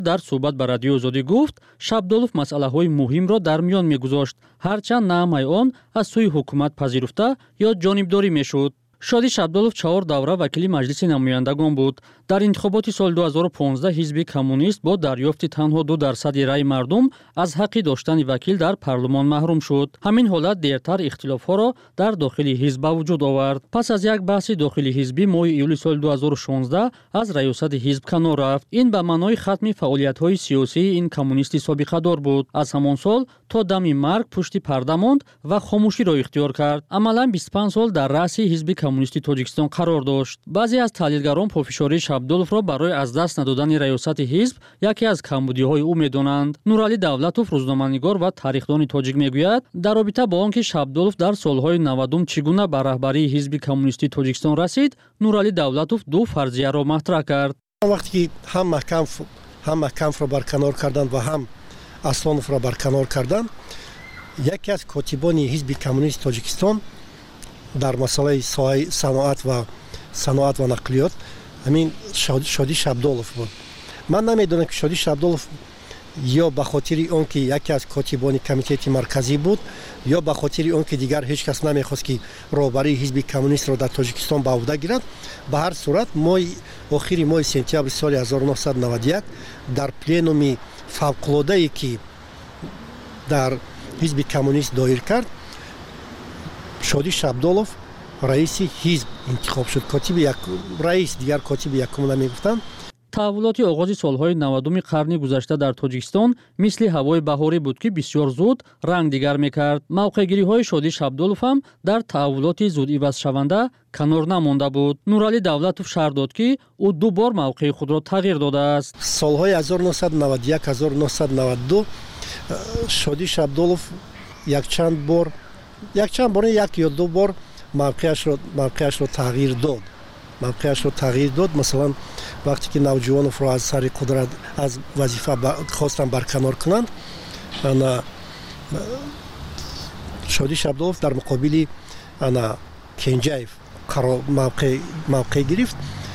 дар суҳбат ба радиои Озодӣ гуфт, Шабдолов масъалаҳои муҳимро дар миён мегузошт, ҳарчанд на ҳамаи он аз сӯи ҳукумат пазируфта ё ҷонибдорӣ мешуд. Шодӣ Шабдолов 4 давра вакили маҷлиси намояндагон буд. Дар интихоботи соли 2015 ҳизби коммунист бо дарёфти танҳо 2% раи мардум аз ҳаққи доштани вакил дар парлумон маҳрум шуд. Ҳамин ҳолат дертар ихтилофҳоро дар дохили ҳизб ба вуҷуд овард. Пас аз як баҳси дохили ҳизбӣ моҳи июли соли 2016 аз раёсати ҳизб канор рафт. Ин ба маънои хатми фаъолиятҳои сиёсии ин коммунисти собиқадор буд. Аз ҳамон сол то дами марг пушти парда монд ва хомӯширо ихтиёр кард. Амалан 25 сол дар раъси ҳизби коммунисти Тоҷикистон қарор дошт. Баъзе аз таҳлилгарон пофишории Шабдоловро барои аз даст надодани раёсати ҳизб яке аз камбудиҳои ӯ медонанд. Нуралӣ Давлатов, рӯзноманигор ва таърихдони тоҷик мегӯяд, дар робита бо он ки Шабдолов дар солҳои 90 чӣ гуна ба раҳбарии ҳизби коммунистии Тоҷикистон расид, Нуралӣ Давлатов ду фарзияро матраҳ кард. вақте ки ҳам Маҳкамовро барканор карданд ва ҳам Аслоновро барканор карданд, яке аз котибони ҳизби коммунисти Тоҷикистон дар масъалаи соҳаи саноат ва нақлиёт ҳамин Шодӣ Шабдолов буд. Ман намедонам ки Шодӣ Шабдолов ё ба хотири он ки яке аз котибони комитети марказӣ буд, ё ба хотири он ки дигар ҳеҷ кас намехост ки роҳбарии ҳизби коммунистро дар Тоҷикистон ба ӯҳда гирад. Ба ҳар сурат охири моҳи сентябри соли 1991 дар пленуми фавқулодае ки дар ҳизби коммунист доир кард, Шодӣ Шабдолов раиси ҳизб интихоб шуд. Раис дигар котиби якум намегуфтанд. таҳаввулоти оғози солҳои 90 қарни гузашта дар Тоҷикистон мисли ҳавои баҳорӣ буд, ки бисёр зуд ранг дигар мекард. мавқеъгириҳои Шодӣ Шабдолов ҳам дар таҳаввулоти зудивазшаванда канор намонда буд. Нуралӣ Давлатов шарҳ дод, ки ӯ ду бор мавқеи худро тағйир додааст. солҳои 1991-1992 Шодӣ Шабдолов якчанд бор як ё ду бор мавқеашро тағйир дод. Масалан, вақте ки Навҷувоновро аз сари қудрат аз вазифа хостанд барканор кунанд, Шодӣ Шабдолов дар муқобили Кенҷаев мавқеъ гирифт.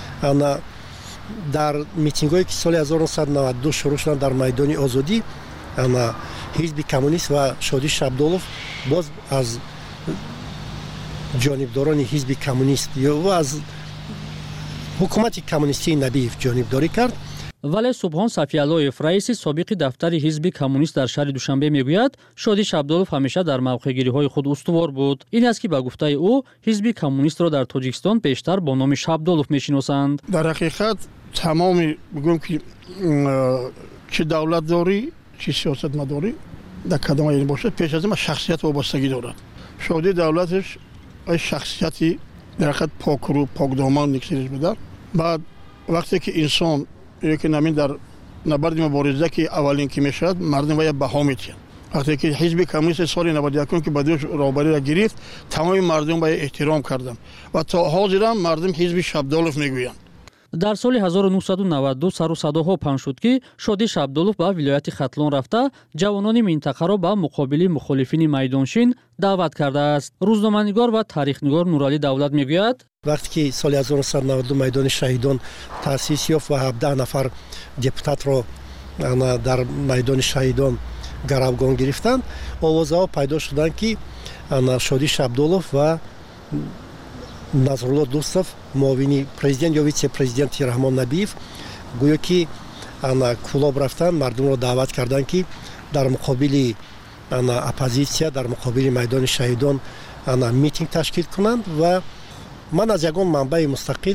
дар митингҳое ки соли 1992 шурӯъ шуданд дар майдони Озодӣ, ҳизби коммунист ва Шодӣ Шабдолов боз аз ҷонибдорони ҳизби коммунист ё аз ҳукумати коммунистии Набиев ҷонибдорӣ кард. вале Субҳон Сафиаллоев, раиси собиқи дафтари ҳизби коммунист дар шаҳри Душанбе мегӯяд, Шодӣ Шабдолов ҳамеша дар мавқеъгириҳои худ устувор буд. ин аст ки ба гуфтаи ӯ ҳизби коммунистро дар Тоҷикистон бештар бо номи Шабдолов мешиносанд. дар ҳақиқат тамоми бигӯем ки чӣ давлатдорӣ чӣ сиёсатмадорӣ дар кадом айни бошад, пеш аз ин шахсият вобастагӣ дорад. Шодӣ Давлатович шахсияти дар ҳақиқат покрӯ покдоман никсириш будар. баъд вақте ки инсон ки намин дар набарди мубориза ки аввалин ки мешавад, мардум вая баҳо метиҳанд. вақте ки ҳизби коммунист соли 91 ки ба дӯш роҳбариро гирифт, тамоми мардум вая эҳтиром карданд ва то ҳозирам мардум ҳизби Шабдолов мегӯянд. дар соли 1992 сару садоҳо паҳн шуд, ки Шодӣ Шабдолов ба вилояти Хатлон рафта ҷавонони минтақаро ба муқобили мухолифини майдоншин даъват кардааст. рӯзноманигор ва таърихнигор Нуралӣ Давлат мегӯяд, вақте ки соли 1992 майдони шаҳидон таъсис ёфт ва 17 нафар депутатро дар майдони шаҳидон гаравгон гирифтанд, овозаҳо пайдо шуданд ки Шодӣ Шабдолов ва Назрулло Дӯстов, муовини президент ё витсе-президенти Раҳмон Набиев, гӯё ки кулоб рафтанд, мардумро даъват карданд ки дар муқобили оппозитсия, дар муқобили майдони шаҳидон митинг ташкил кунанд. ва ман аз ягон манбаи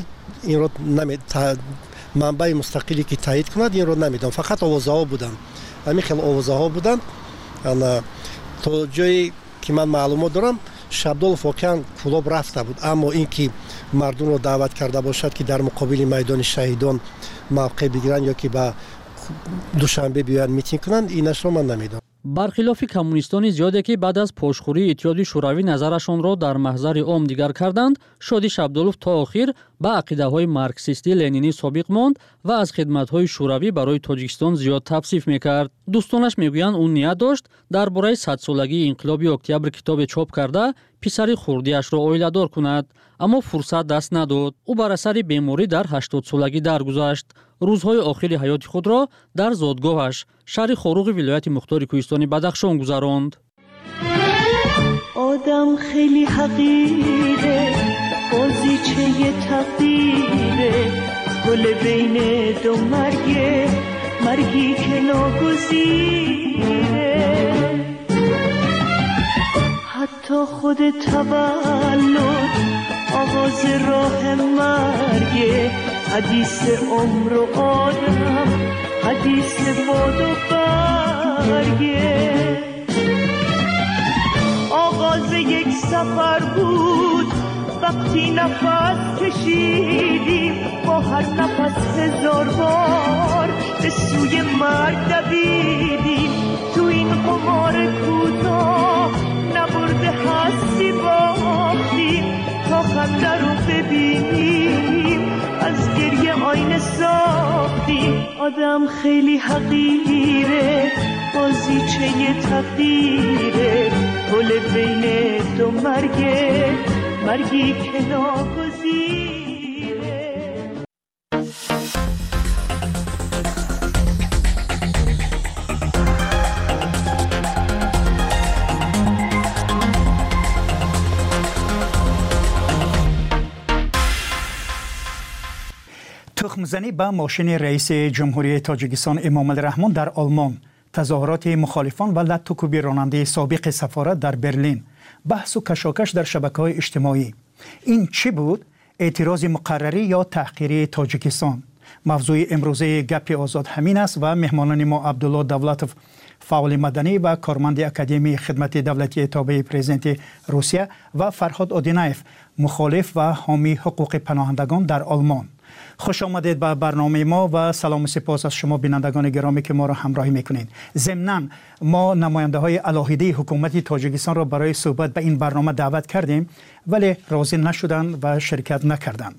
мустақиле ки таъид кунад инро намедонам. Фақат овозаҳо буданд, ҳамин хел овозаҳо буданд. то ҷое ки ман маълумот дорам, Шабдолов воқеан кулоб рафта буд, аммо ин ки мардумро даъват карда бошад ки дар муқобили майдони шаҳидон мавқеъ бигиранд ё ки ба Душанбе биёянд митинг кунанд, инашро ман намедонам. бархилофи коммунистони зиёде ки баъд аз пошхӯрии Иттиҳоди Шӯравӣ назарашонро дар маҳзари ом дигар карданд, Шодӣ Шабдолов то охир ба ақидаҳои марксистӣ ленинӣ собиқ монд ва аз хидматҳои Шӯравӣ барои Тоҷикистон зиёд тавсиф мекард. дӯстонаш мегӯянд ӯ ният дошт дар бораи 100-солагии инқилоби октябр китобе чоп карда پسری خردیش را اویلادار کند، اما فرصت دست نداد. او بر اثر بیماری در 80 سالگی درگذشت. روزهای آخر حیات خود را در زادگاهش شهر خاروق ولایت مختار کوهستان بدخشان گذراند. آدم خیلی حقیره، بازیچه تقدیره، گل بین دو مرگه، مرگی که ناگزیره. حتی خود تولد آغاز راه مرگه، حدیث عمر و آدم، حدیث باد و برگه. آغاز یک سفر بود وقتی نفس کشیدیم، با هر نفس 1000 بار به سوی مرگ دویدیم. تو این قمار کوتاه نبرده هستی باختیم، تا خنده رو ببینیم از گریه آینه ساختیم. آدم خیلی حقیره، بازیچه تقدیره، گل بین دو مرگه، مرگی که ناگزیره. تخمزنی به ماشین رئیس جمهوری تاجیکستان امام الرحمن در آلمان، تظاهرات مخالفان و لطوکوبی راننده سابق سفارت در برلین، بحث و کشاکش در شبکه‌های اجتماعی. این چی بود؟ اعتراض مقرری یا تحقیری تاجیکستان؟ موضوع امروزه گپ آزاد همین است و مهمانان ما عبدالله دولتوف، فعال مدنی و کارمند اکادمی خدمت دولتی تابع پرزیدنت روسیه، و فرهاد آدینایف، مخالف و حامی حقوق پناهندگان در آلمان. خوش آمدید به برنامه ما و سلام و سپاس از شما بینندگان گرامی که ما را همراهی میکنید. ضمناً ما نماینده های علاهیده حکومت تاجیکستان را برای صحبت به این برنامه دعوت کردیم، ولی راضی نشدند و شرکت نکردند.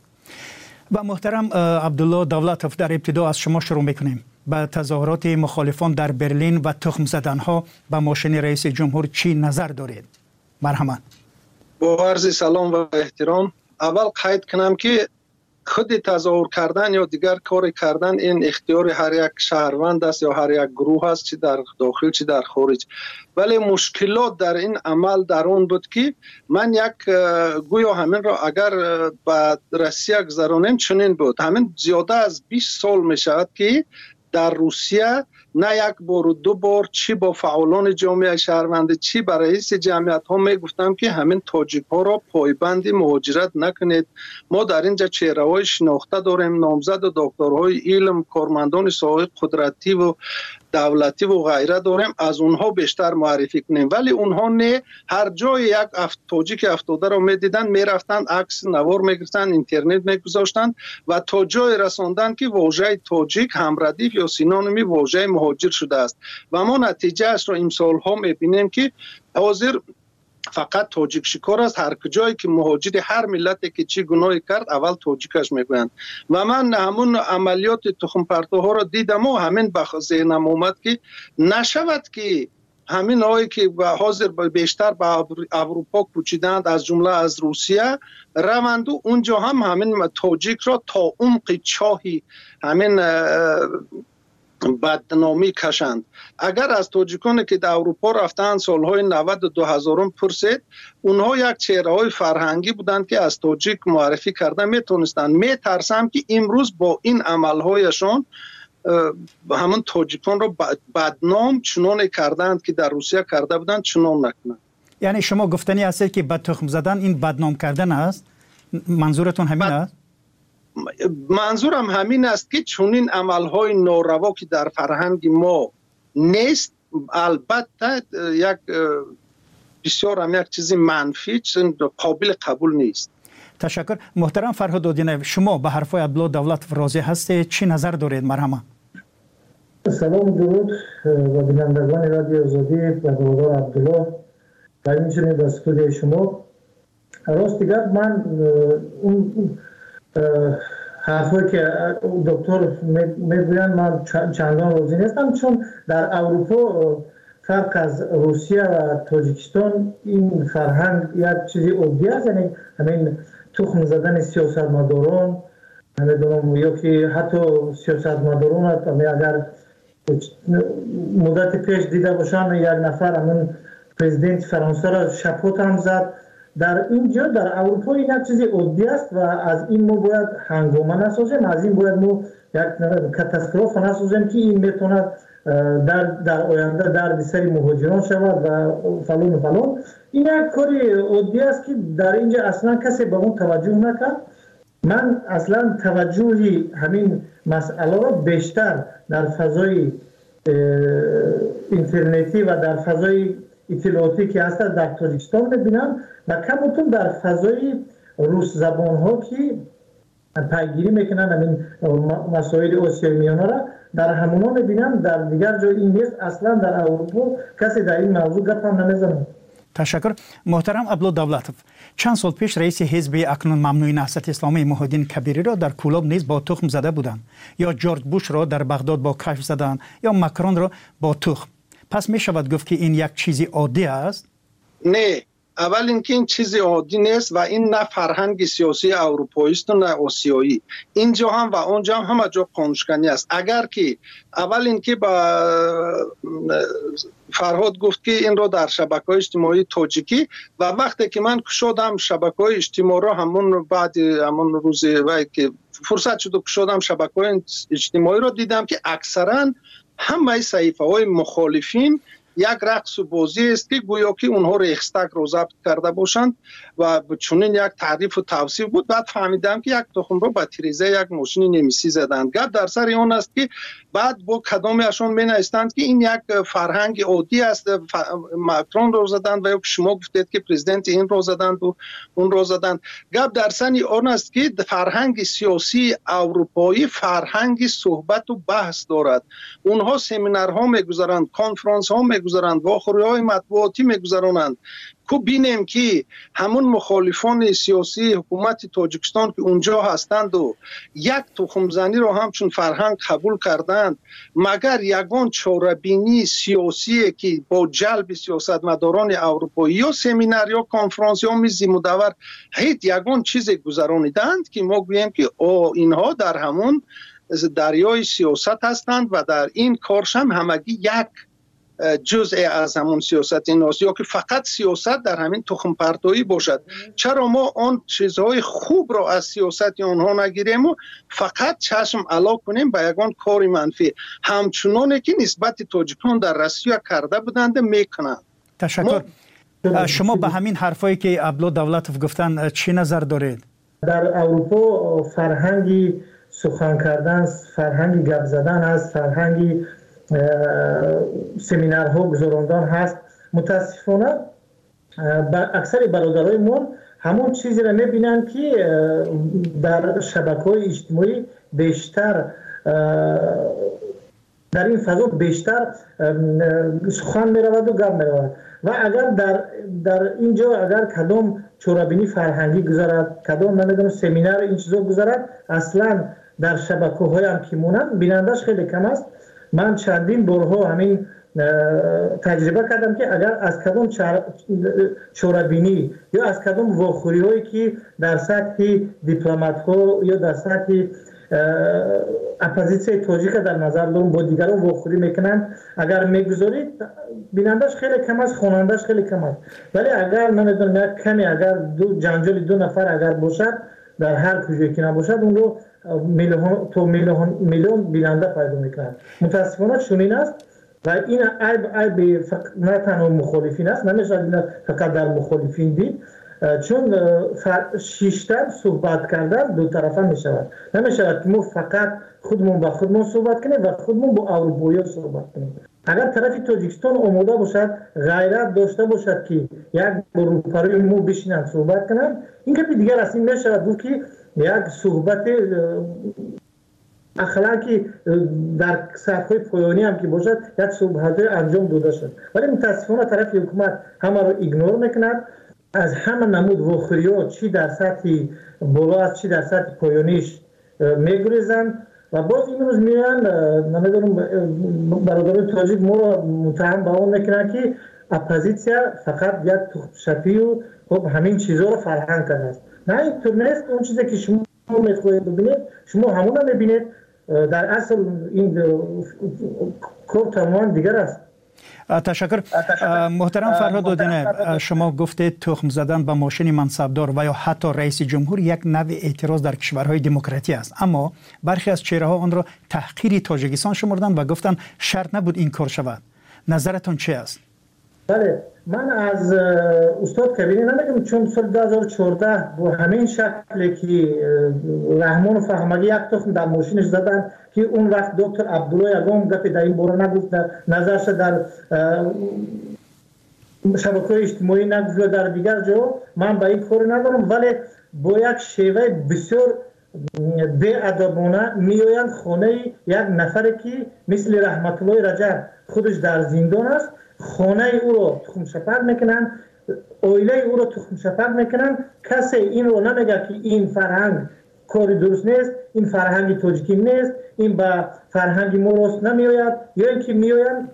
و محترم عبدالله دولتوف، در ابتدا از شما شروع میکنیم. به تظاهرات مخالفان در برلین و تخم زدن ها به ماشین رئیس جمهور چی نظر دارید؟ مرحبا. با عرض سلام و احترام، اول قید کنم که خود تظاهر کردن یا دیگر کار کردن این اختیار هر یک شهروند است یا هر یک گروه است، چی در داخل چی در خارج. ولی مشکلات در این عمل در اون بود که من گویا همین را اگر به روسیه گذرانیم چنین بود. همین زیاده از 20 سال می شود که در روسیه نه یک بار و دو بار چی با فعالان جامعه شهروندی چی با رئیس جمعیت ها می گفتم که همین تاجیک ها را پایبند مهاجرت نکنید. ما در اینجا چهره های شناخته داریم، نامزد و دکترهای علم، کارمندان ساحه قدرتی و دولتی و غیره داریم، از اونها بیشتر معرفی کنیم. ولی اونها نه، هر جای یک تاجیک افتاده را میدیدن، میرفتن عکس نوار میگرفتن، اینترنت میگذاشتن و تا جای رساندن که واژه تاجیک هم ردیف یا سینونیمی واژه مهاجر شده است. و ما نتیجه اش را امسال ها میبینیم که حاضر فقط تاجیک شکار است. هر جایی که مهاجر هر ملتی که چی گناهی کرد اول تاجیکش میگویند. و من همون عملیات تخم پرتوها را دیدم و همین به ذهنم اومد که نشود که همین هایی که حاضر بیشتر به اروپا کوچیدند، از جمله از روسیه، روند و اونجا هم همین تاجیک را تا عمق چاهی همین بدنامی کشند. اگر از تاجیکانی که در اروپا رفتن سالهای 90 و 2000 پرسید، اونها یک چهره‌های فرهنگی بودند که از تاجیک معرفی کردن میتونستند. میترسم که امروز با این عملهایشان همون تاجیکان رو بدنام چنان کردند که در روسیه کرده بودند چنان نکنند. یعنی شما گفتنی هستید که بد تخم زدن این بدنام کردن است؟ منظورتون همین است؟ منظورم همین است که چنین عملهای ناروا که در فرهنگ ما نیست، البته یک بسیار هم یک چیزی منفی، قابل قبول نیست. تشکر. محترم فرهاد آدینایف، شما به حرفای عبدالله دولتوف راضی هستید؟ چی نظر دارید؟ مرحبا. سلام و درود و بینندگان رادیو آزادی و برادر عبدالله و همچنین در استودیو شما. راست دیگر من اون حرفایی که دکتر میگویند من چندان راضی نیستم، چون در اروپا فرق از روسیه و تاجیکستان این فرهنگ یک چیزی عادی است، یعنی همین تخم زدن سیاستمداران، نمیدونم یا که حتی سیاستمداران اگر مدت پیش دیده باشم یک نفر همین پرزیدنت فرانسه را شپوت هم زد. در اینجا در اروپا این یک چیزی عادی است و از این ما باید هنگامه نسازیم، از این باید ما یک کاتاستروف نسازیم که این میتونه در آینده در سری مهاجران شود و فلان و فلان. این یک کاری عادی است که در اینجا اصلا کسی به اون توجه نکرد. من اصلا توجهی همین مسئله را بیشتر در فضای اینترنتی و در فضای اطلاعاتی که هست در تاجیکستان میبینم و کمتون در فضای روس زبان ها که پیگیری میکنن همین مسائل آسیای میانه را در همونا میبینم. در دیگر جای این نیست. اصلا در اروپا کسی در این موضوع گپ هم نمیزنه. تشکر. محترم عبدالله دولتوف، چند سال پیش رئیس حزب اکنون ممنوع نهضت اسلامی محی الدین کبیری را در کولاب نیز با تخم زده بودند، یا جورج بوش را در بغداد با کشف زدند، یا مکرون را با تخم. پس می شود گفت که این یک چیزی عادی است؟ نه، اول اینکه این چیزی عادی نیست و این نه فرهنگ سیاسی اروپایی است و نه آسیایی. اینجا هم و اونجا هم همه جا قانونشکنی است. اگر که اول اینکه با فرهاد گفت که این رو در شبکه‌های اجتماعی تاجیکی و وقتی که من کشادم شبکه‌های اجتماعی رو همون بعد همون روز وقتی که فرصت شد کشادم شبکه‌های اجتماعی رو دیدم که اکثرا همه صحیفه‌های مخالفین یک رقص و بازی است که گویا که اونها رو اخستک رو ضبط کرده باشند و چنین یک تعریف و توصیف بود. بعد فهمیدم که یک تخم رو با تیریزه یک ماشین نمیسی زدند. گپ در سر اون است که بعد با کدامشون مینایستند که این یک فرهنگ عادی است، مکرون رو زدند و یا شما گفتید که پرزیدنت این رو زدند و اون رو زدند. گپ در سر اون است که فرهنگ سیاسی اروپایی فرهنگ صحبت و بحث دارد. اونها سمینارها میگذارند، کنفرانس ها میگذارند، واخوری‌های مطبوعاتی میگذارند. کو بینیم که همون مخالفان سیاسی حکومت تاجیکستان که اونجا هستند و یک تخم زنی رو همچون فرهنگ قبول کردند، مگر یگان چاره‌بینی سیاسی که با جلب سیاستمداران اروپایی یا سمینار یا کنفرانس یا میز مدور هیچ یگان چیز گذرانیدند که ما گوییم که اینها در همون دریای سیاست هستند و در این کارش هم همگی یک جزء از همون سیاست این است، یا که فقط سیاست در همین تخم پرتایی باشد. چرا ما آن چیزهای خوب را از سیاست آنها نگیریم و فقط چشم علا کنیم به یگان کار منفی، همچنانه که نسبت تاجیکان در روسیه کرده بودند میکنند. تشکر. شما به همین حرفایی که عبدالله دولتوف گفتن چی نظر دارید؟ در اروپا فرهنگی سخن کردن، فرهنگی گپ زدن هست، فرهنگی سمینارها گذراندن هست. متاسفانه اکثر برادرای ما همون چیزی را میبینن که در شبکه‌های اجتماعی بیشتر در این فضا بیشتر سخن میرود و گپ میرود و اگر در اینجا اگر کدام چورابینی فرهنگی گذارد، کدام نمیدونم سمینار این چیزا گذارد، اصلا در شبکه‌های هم که مونن بینندش خیلی کم است. من چندین بارها همین تجربه کردم که اگر از کدام چورابینی یا از کدام واخوری هایی که در سطح دیپلمات ها یا در سطح اپوزیسیون تاجیک در نظر دارم با دیگران واخوری میکنن، اگر میگذارید بینندش خیلی کم است، خوانندش خیلی کم است. ولی اگر نمیدونم یک کمی اگر جنجال دو نفر اگر باشد در هر کجایی که نباشد اون رو میلیون بیننده پیدا میکنند. متاسفانه چنین است و این عیب نه تنها مخالفین است، نمیشه فقط در مخالفین دید، چون شیشتر صحبت کردن دو طرفه میشود. نمیشود که ما فقط خودمون با خودمون صحبت کنیم و خودمون با اروپایی صحبت کنیم. اگر طرف تاجیکستان آماده باشد، غیرت داشته باشد که یک اروپایی مو بشینن صحبت کنن، این که دیگر از این میشود که یک صحبت اخلاقی در سطح پایانی هم که باشد یک صحبت انجام داده شد. ولی متاسفانه طرف حکومت همه رو ایگنور میکند، از همه نمود واخوری‌ها چی در سطح بالا است چی در سطح پایانیش میگریزند و باز این روز میان نمیدونم برادران تاجیک ما رو متهم به اون میکنن که اپوزیسیا فقط یک تخم‌شپی و خب همین چیزا رو فرهنگ کرده است. نه اینطور نیست. اون چیزی که شما میخواهید ببینید شما همون رو میبینید. در اصل این کار تماما دیگر است. تشکر. محترم فرهاد اودینه، شما گفتید تخم زدن به ماشین منصبدار و یا حتی رئیس جمهور یک نوع اعتراض در کشورهای دموکراتی است، اما برخی از چهره ها آن را تحقیر تاجیکستان شمردند و گفتند شرط نبود این کار شود. نظرتون چه است؟ بله، من از استاد کبیری نمیگم، چون سال 2014 با همین شکلی که رحمان و فهمگی یک تخم در ماشینش زدن که اون وقت دکتر عبدالله یگام گپی در این باره نگفت، در نظرش در شبکه‌های اجتماعی نگفت و در دیگر جا، من به این کار ندارم، ولی با یک شیوه بسیار بی‌ادبانه میآیند خانه یک نفر که مثل رحمت الله رجب خودش در زندان است، خانه او رو تخم شپر میکنن، اویله او رو تخم شپر میکنن. کسی این رو نمیگه که این فرهنگ کاری درست نیست، این فرهنگ تاجیکی نیست، این به فرهنگ ما راست نمیآید، یا اینکه میآیند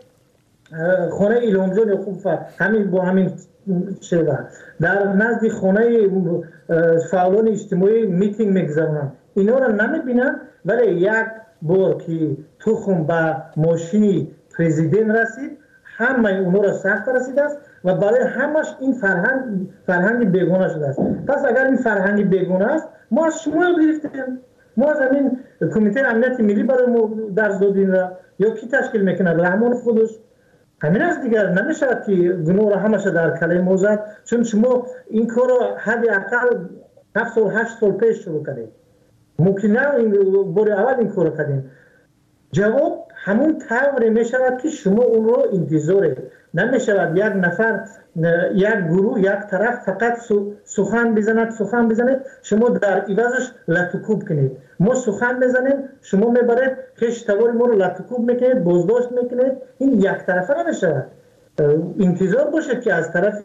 خانه ایلام جان خوب همین با همین شیوه در نزد خانه فعالان اجتماعی میتینگ میگذارن. اینا رو نمیبینن، ولی یک بار که تخم به ماشین پرزیدنت رسید، همه اونها را سخت رسیده است و برای همش این فرهنگ بیگانه شده است. پس اگر این فرهنگ بیگانه است، ما از شما گرفتیم، ما از همین کمیته امنیت ملی برای ما درس دادیم را، یا کی تشکیل میکنه؟ رحمان خودش. همین است دیگر. نمیشه که گناه را همش در کله ما زد، چون شما این کار را حداقل 7 سال 8 سال پیش شروع کردید. ممکن نه این بار اول این کار کردیم. جواب همون طوری می شود که شما اون رو انتظاره. نمی شود یک نفر، یک گروه، یک طرف فقط سخن بزند، شما در عوضش لطوکوب کنید. ما سخن بزنیم، شما میبرید خشتوار ما رو لطوکوب میکنید، بازداشت میکنید. این یک طرفه نمی شود. انتظار باشید که از طرف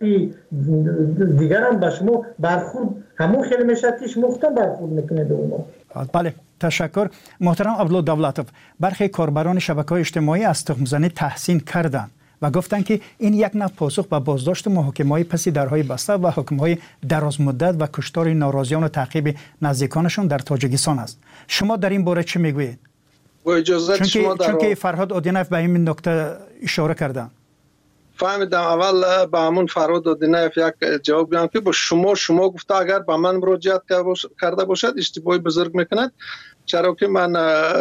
دیگر هم به شما برخورد همون خیلی می شود که شما خودتان برخورد میکنید اونو. بله، تشکر. محترم عبدالله دولتوف، برخی کاربران شبکه‌های اجتماعی از تخم‌زنی تحسین کردند و گفتند که این یک نوع پاسخ به بازداشت محاکمه‌های پس درهای بسته و حکم‌های درازمدت و کشتار ناراضیان و تعقیب نزدیکانشان در تاجیکستان است. شما در این باره چه میگویید؟ با اجازه شما چون که فرهاد اودینف به این نکته اشاره کردند. فهمیدم. اول به همون فرهاد اودینف یک جواب بدم که با شما گفته اگر به من مراجعت کرده باشد اشتباهی بزرگ میکند، چرا که من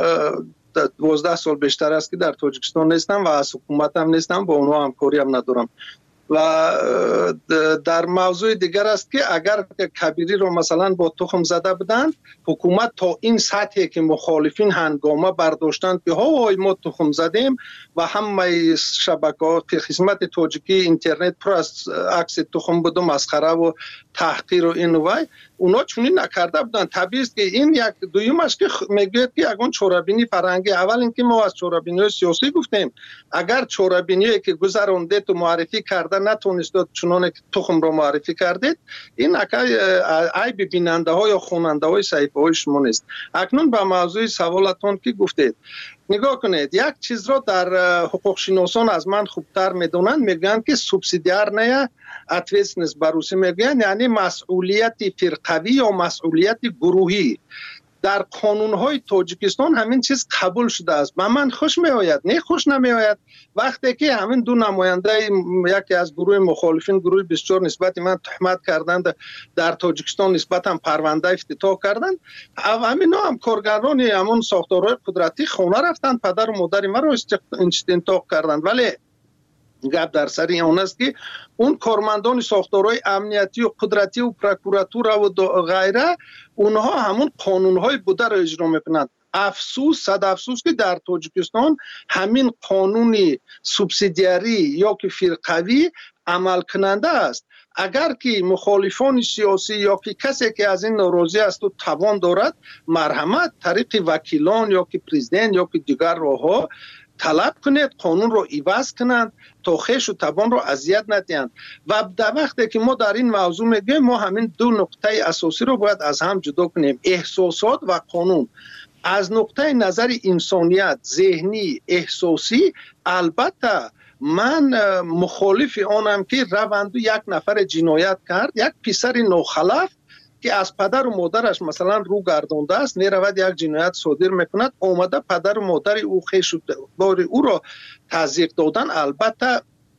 12 سال بیشتر است که در تاجیکستان نیستم و از حکومت هم نیستم، با اونها همکاری هم ندارم. و در موضوع دیگر است که اگر کبیری رو مثلا با تخم زده بودند، حکومت تا این سطحی که مخالفین هنگامه برداشتند که های ما تخم زدیم و همه شبکه‌ها خدمت تاجیکی اینترنت پر از عکس تخم بود و مسخره و تحقیر و این و اونا چونین نکرده بودن. طبیعی است که این یک دویمش که میگوید که اگون چورابینی فرهنگی، اول اینکه ما از چورابینی سیاسی گفتیم، اگر چورابینی که گذرونده تو معرفی کرده نتونست چنان که تخم رو معرفی کردید، این عیب بیننده ها یا خواننده های صحیفه های شما نیست. اکنون به موضوع سوالتون که گفتید نگاه کنید، یک چیز رو در حقوق شناسان از من خوبتر میدونن، میگن که سوبسیدیارنه اتویسنس بروسی میگن، یعنی مسئولیت فرقوی یا مسئولیت گروهی. در قانون‌های تاجیکستان همین چیز قبول شده است. به من خوش میآید، نه خوش نمیآید وقتی که همین دو نماینده یکی از گروه مخالفین، گروه 24 نسبت من تهمت کردند در تاجیکستان، نسبت هم پرونده افتتاح کردند. همین هم کارگران همون ساختارهای قدرتی خانه رفتند، پدر و مادر ما رو استنطاق کردند. ولی گپ در سر اون است که اون کارمندان ساختارهای امنیتی و قدرتی و پروکراتور و غیره، اونها همون قانونهای بوده رو اجرا میکنند. افسوس، صد افسوس که در تاجیکستان همین قانونی سوبسیدیاری یا که فرقوی عمل کننده است. اگر که مخالفان سیاسی یا که کسی که از این ناراضی است و توان دارد، مرحمت طریق وکیلان یا که پرزیدنت یا که دیگر راهها طلب کنید قانون رو عوض کنند تا خویش و توان رو اذیت ندهند. و در وقتی که ما در این موضوع میگیم، ما همین دو نقطه اساسی رو باید از هم جدا کنیم، احساسات و قانون. از نقطه نظر انسانیت، ذهنی، احساسی، البته من مخالف آنم که روند یک نفر جنایت کرد، یک پسر نوخلف که از پدر و مادرش مثلا رو گردانده است، میرود یک جنایت صادر میکند، آمده پدر و مادر او خویش او را تضییق دادن، البته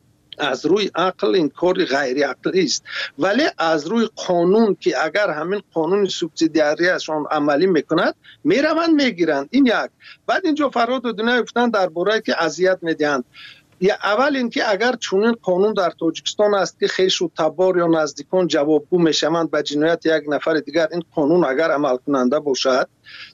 از روی عقل این کار غیر عقلی است، ولی از روی قانون که اگر همین قانون سوبسیدیاریشان عملی میکند میروند میگیرند. این یک. بعد اینجا فراد و دنیا گفتن درباره که اذیت میدهند. یا اول اینکه اگر چنین قانون در تاجیکستان است که خویش و تبار یا نزدیکان جوابگو میشوند به جنایت یک نفر دیگر، این قانون اگر عمل کننده باشد،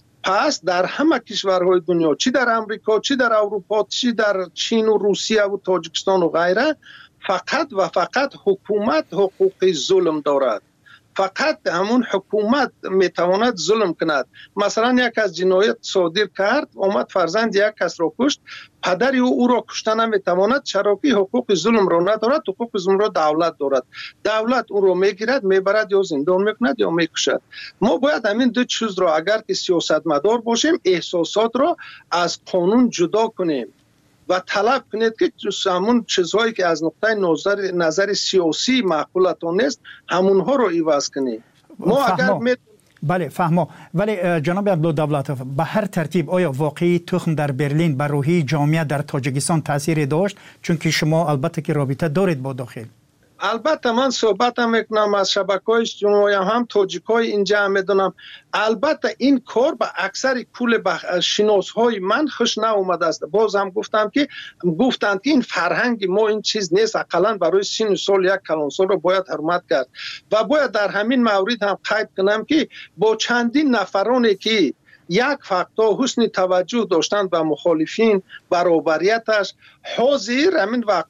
پس در همه کشورهای دنیا، چی در امریکا، چی در اروپا، چی در چین و روسیه و تاجیکستان و غیره، فقط و فقط حکومت حقوق ظلم دارد. فقط همون حکومت میتواند ظلم کند. مثلا یک از جنایت صادر کرد، اومد فرزند یک کس را کشت، پدری او را کشته نمیتواند، چرا که حقوق ظلم را ندارد، حقوق ظلم را دولت دارد. دولت او را میگیرد، میبرد یا زندان میکند یا میکشد. ما باید همین دو چیز را اگر که سیاستمدار باشیم، احساسات را از قانون جدا کنیم و طلب کنید که همون چیزهایی که از نقطه نظر سیاسی معقولتان نیست همونها رو عوض کنید. ما اگر بله فهمو. ولی جناب عبدالدولت، به هر ترتیب آیا واقعی تخم در برلین بر روحی جامعه در تاجیکستان تاثیر داشت؟ چون که شما البته که رابطه دارید با داخل. البته من صحبتم میکنم از شبکه‌های اجتماعی، هم تاجیکای اینجا هم میدونم. البته این کار به اکثر کل شناسهای من خوش ناومده است. باز هم گفتند که این فرهنگ ما این چیز نیست، اقلا برای سن سال یک کلانسال رو باید حرمت کرد. و باید در همین مورد هم قید کنم که با چندین نفرانی که یک فقط حسن توجه داشتند به مخالفین برابریتش، حاضر همین وقت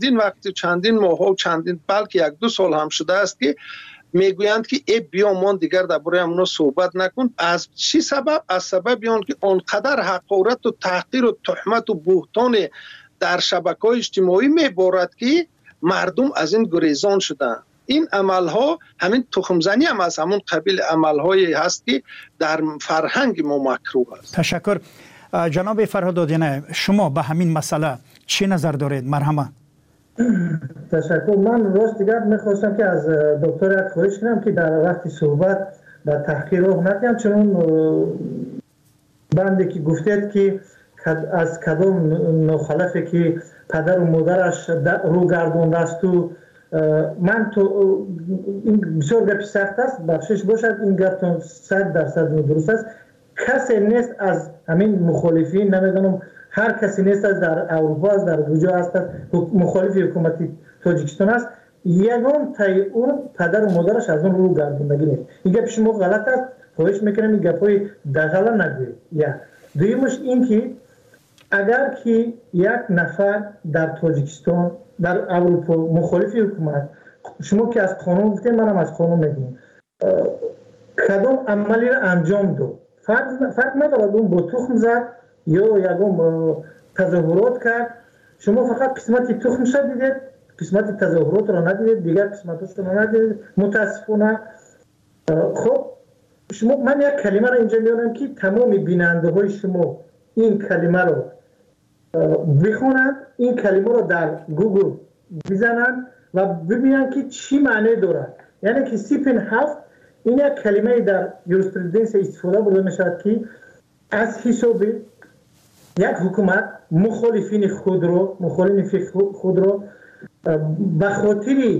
چندین ماه و چندین بلکه یک دو سال هم شده است که میگویند که ای بیا من دیگر درباره اونا صحبت نکن. از چی سبب؟ از سبب آن که آنقدر حقارت و تحقیر و تهمت و بهتان در شبکه‌های اجتماعی میبارد که مردم از این گریزان شدند. این عملها همین تخمزنی هم از همون قبیل عملهایی هست که در فرهنگ ما مکروه است. تشکر. جناب فرهاد، شما به همین مسئله چی نظر دارید؟ مرحبا. تشکر. من راست دیگر میخواستم که از دکتر خواهش کنم که در وقت صحبت به تحقیر رو نکنم، چون بنده که گفتید که از کدام نوخلفی که پدر و مادرش رو گردونده است و من تو این بسیار گپی سخت است، بخشش باشد این گپ 100% درست است. کسی نیست از همین مخالفین، نمیدونم هر کسی نیست از در اروپا است، در کجا است مخالف حکومت تاجیکستان است، یگان تای اون پدر و مادرش از اون رو گردوندگی نیست. این گپ شما غلط است، خواهش میکنم این گپای دغلا نگویید. دویمش این که اگر که یک نفر در تاجیکستان در اروپا مخالف حکومت، شما که از قانون گفتید، منم از قانون میگم، کدام عملی را انجام داد، فرق ندارد اون با تخم زد یا یکم تظاهرات کرد، شما فقط قسمت تخمش را دیدید، قسمت تظاهرات را ندیدید، دیگر قسمتش را ندیدید، متاسفانه. خب شما، من یک کلمه را اینجا میارم که تمام بیننده های شما این کلمه را بخونند، این کلمه را در گوگل بزنند و ببینند که چی معنی دارد. یعنی که سیپن هفت این یک کلمه در یوریسپرودنس استفاده برده میشود که از حساب یک حکومت مخالفین خود را به خاطر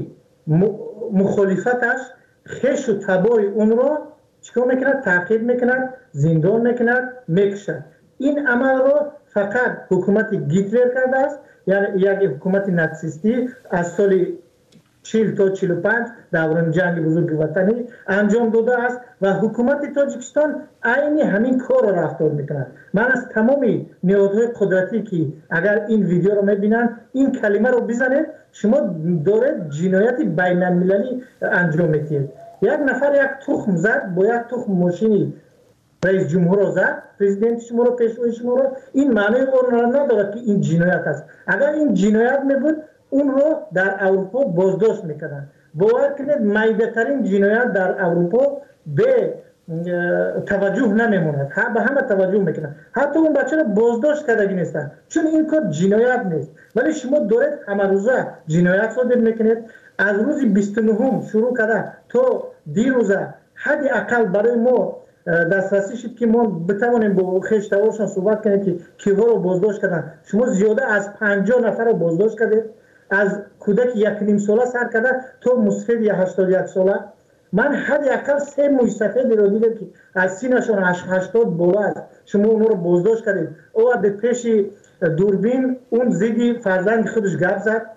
مخالفتش خش و تبار اون را چیکار میکند؟ تعقیب میکند، زندان میکند، میکشد. این عمل را فقط حکومت گیتلر کرده است، یعنی یک حکومت ناتسیستی از سال 40 تا 45 دوران جنگ بزرگ وطنی انجام داده است و حکومت تاجیکستان عین همین کار را رفتار میکند. من از تمام نهادهای قدرتی که اگر این ویدیو را میبینند این کلمه را بزنید، شما دارید جنایت بین المللی انجام میدید. یک نفر یک تخم زد، با یک تخم ماشینی رئیس جمهور را زد، پرزیدنت شما را، پیشوای شما را، این معنی اون را ندارد که این جنایت است. اگر این جنایت میبود اون رو در اروپا بازداشت میکنن. باور کنید میده ترین جنایت در اروپا به توجه نمیموند، به همه توجه میکنند، حتی اون بچه را بازداشت کردگی نیستند چون این کار جنایت نیست. ولی شما دارید همه روزه جنایت صادر میکنید. از روز 29 شروع کرده تا دیروزه حد اقل برای ما دسترسی شد که ما بتوانیم با خشته‌هاشون صحبت کنیم که کیها رو بازداشت کردن. شما زیاده از 50 نفر رو بازداشت کردید، از کودک 1.5 ساله سر کرده تا مسفید 81 ساله. من حد اقل 3 موی سفید رو دیدم که از سینه‌شون 80 بالا است. شما اون رو بازداشت کردید. او به پیش دوربین اون زیدی فرزند خودش گپ زد.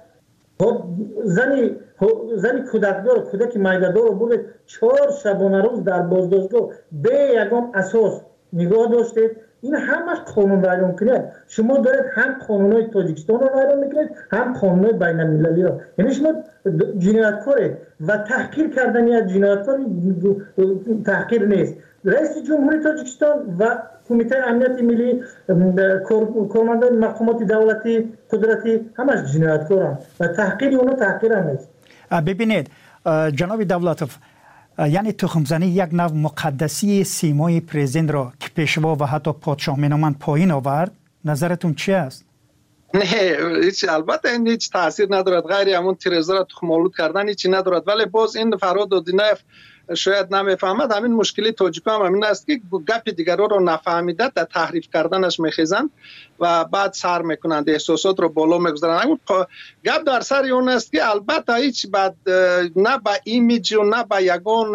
زنی کودک مایده‌دار رو برد 4 شبانه روز در بازداشتگاه به یگان اساس نگاه داشتید. این همش قانون ویران کنید. شما دارید هم قانون‌های تاجیکستان رو ویران میکنید هم قانون‌های بین المللی رو. یعنی شما جنایتکارید و تحقیر کردن از جنایتکار تحقیر نیست. رئیس جمهوری تاجیکستان و کمیته امنیت ملی، کارمندان مقامات دولتی قدرتی همش جنایتکارند و تحقیر اونها تحقیر هم نیست. ببینید جناب دولتوف، یعنی تخمزنی یک نوع مقدسی سیمای پرزیدنت را که پیشوا و حتی پادشاه مینامند پایین آورد. نظرتون چی است؟ نه البته این هیچ تاثیر ندارد، غیر همون تیرزا را تخم‌آلود کردن هیچی ندارد. ولی باز این فرهاد دودینف شاید نمیفهمد. همین مشکلی تاجیک‌ها هم همین است که گپ دیگران رو نفهمیده در تحریف کردنش میخیزند و بعد سر میکنند، احساسات رو بالا میگذارند. گپ در سر اون است که البته هیچ بعد نه با ایمیج و نه با یگان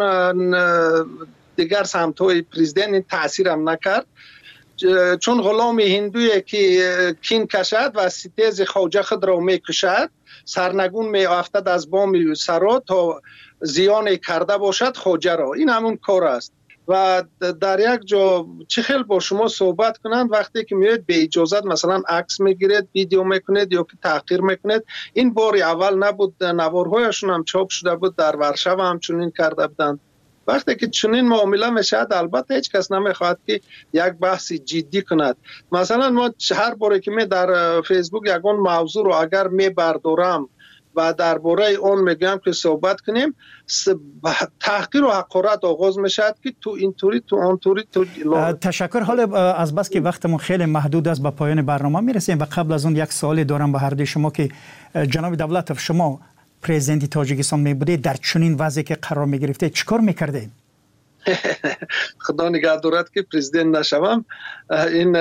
دیگر سمت‌های پرزیدنت این تاثیر هم نکرد، چون غلام هندویی که کین کشد و ستیز خوجه خود را میکشد، سرنگون میافتد از بام سرا تا زیان کرده باشد خوجه را. این همون کار است و در یک جا چه خیلی با شما صحبت کنند وقتی که میاد به اجازت مثلا عکس میگیرید، ویدیو میکنید یا که تحقیر میکنید. این بار اول نبود، نوارهایشون هم چاپ شده بود، در ورشو هم چنین کرده بودند. وقتی که چنین معامله میشد البته هیچ کس نمیخواد که یک بحث جدی کند. مثلا ما هر باره که می در فیسبوک یگان موضوع رو اگر میبردارم و درباره اون میگم که صحبت کنیم، تحقیر و حقارت آغاز میشد که تو اینطوری تو اونطوری تو. تشکر. حالا از بس که وقتمون خیلی محدود است به پایان برنامه میرسیم و قبل از اون یک سوالی دارم به هر دوی شما که جناب دولتوف، شما پرزیدنت تاجیکستان می بودید، در چنین وضعی که قرار می گرفتید چیکار میکردید؟ خدا نگه دارد که پرزیدنت نشوم. این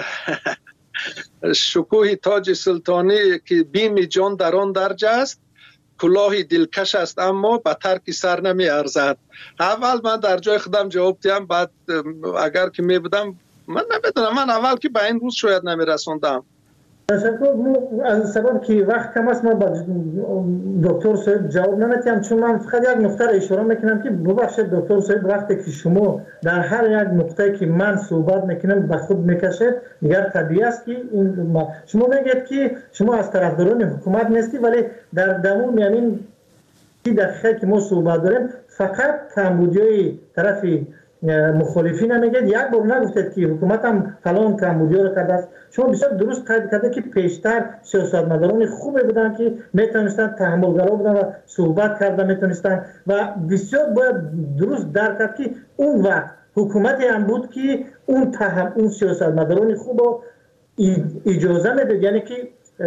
شکوه تاج سلطانی که بیم جان در آن درجه است، کلاه دلکش است اما به ترک سر نمی ارزد. اول من در جای خودم جواب دیم، بعد اگر که می بودم من نمیدونم، من اول که به این روز شاید نمی رسوندم. تشکر. از سبب که وقت کم است من با دکتر صاحب جواب نمیتونم، چون من فقط یک نقطه را اشاره میکنم که ببخشید دکتر صاحب، وقتی که شما در هر یک نقطه که من صحبت میکنم به خود میکشید دیگر طبیعی است که شما میگید که شما از طرفداران حکومت نیستی، ولی در دمون یعنی دقیقه که ما صحبت داریم فقط کمبودیای طرف مخالفین نمیگید. یک بار نگفتید که حکومت هم فلان کمبودیا رو کرده است. شما بسیار درست قید کرده که پیشتر سیاستمداران خوبی بودن که میتونستن تحملگرا بودن و صحبت کرده میتونستن و بسیار باید درست درک کرد که اون وقت حکومتی هم بود که اون سیاستمداران خوب رو اجازه میداد، یعنی که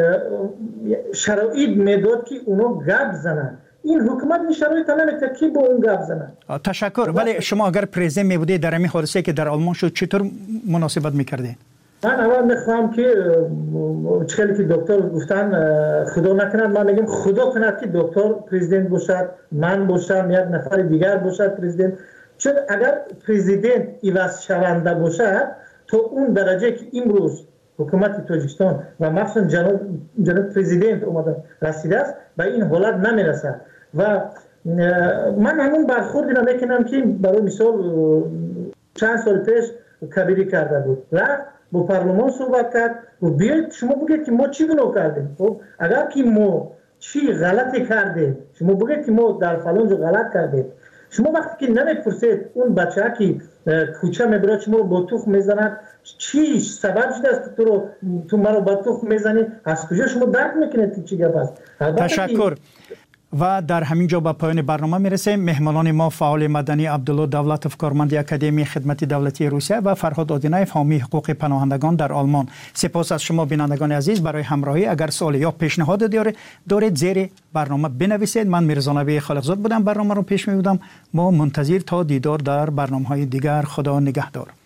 شرایط میداد که اونا گپ زنن. این حکومت این شرایط نمیده که با اون گپ زنن. تشکر. ولی شما اگر پرزیدنت می بودید در این حادثه که در آلمان شد چطور مناسبت میکردید؟ من اول میخوام که چخیلی که دکتر گفتن خدا نکند، من میگم خدا کند که دکتر پرزیدنت باشد، من باشم، یک نفر دیگر باشد پرزیدنت. چون اگر پرزیدنت عوض شونده باشد تا اون درجه که امروز حکومت تاجیکستان و مخصوصا جناب پرزیدنت اومده رسیده است به این حالت نمیرسد. و من همون برخوردی را میکنم که برای مثال چند سال پیش کبیری کرده بود، رفت با پارلمان صحبت کرد و بیاید شما بگید که ما چی گناه کردیم. خب اگر که ما چی غلطی کردیم شما بگید که ما در فلان جا غلط کردیم. شما وقتی که نمیپرسید اون بچه که کوچه میبرد شما رو با تخم میزند چی سبب شده است تو مرا با تخم میزنی، از کجا شما درک میکنید که چی گپ است. تشکر. و در همین جا به پایان برنامه میرسیم. مهمانان ما فعال مدنی عبدالله دولتوف، کارمند اکادمی خدمت دولتی روسیه، و فرهاد آدینایف، حامی حقوق پناهندگان در آلمان. سپاس از شما بینندگان عزیز برای همراهی. اگر سوال یا پیشنهاد دارید زیر برنامه بنویسید. من میرزا نبی خالقزاد بودم، برنامه رو پیش میبردم. ما منتظر تا دیدار در برنامه‌های دیگر. خدا نگهدار.